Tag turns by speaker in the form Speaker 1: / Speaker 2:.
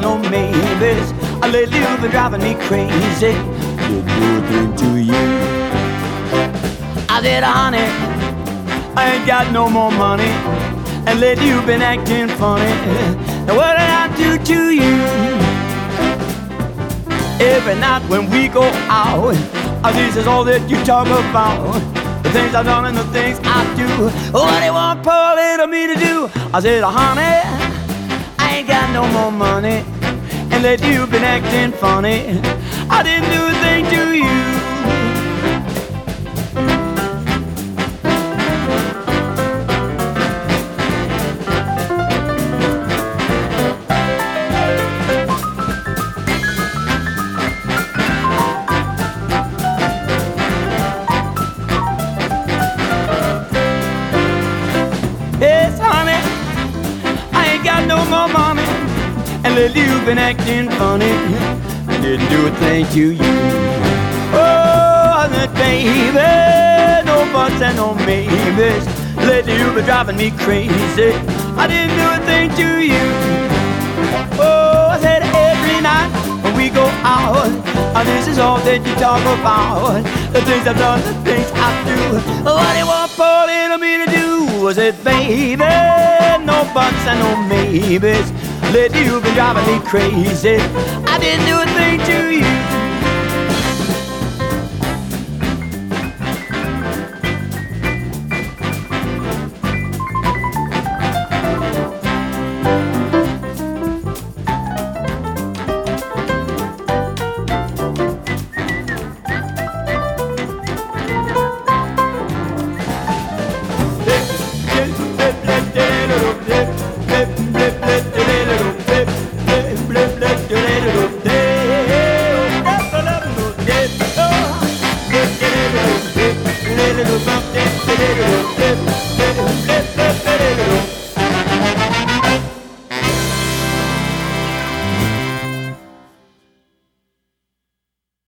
Speaker 1: no maybes. Lately you've been driving me crazy. Did good to you. I said, honey, I ain't got no more money, and lately you've been acting funny. Now what did I do to you? Every night when we go out, this is all that you talk about. The things I've done and the things I do. What do you want poor little me to do? I said, honey, I ain't got no more money, and lately you've been acting funny. I didn't do a thing to you. Yes, honey, I ain't got no more money, and lately you've been acting funny. I didn't do a thing to you. Oh, I said, baby, no buts and no maybes. Lately you've been driving me crazy. I didn't do a thing to you. Oh, I said, every night when we go out, this is all that you talk about. The things I've done, the things I do. What do you want poor little me to do? I said, baby, no buts and no maybes. Lately you've been driving me crazy. I didn't do a thing to you.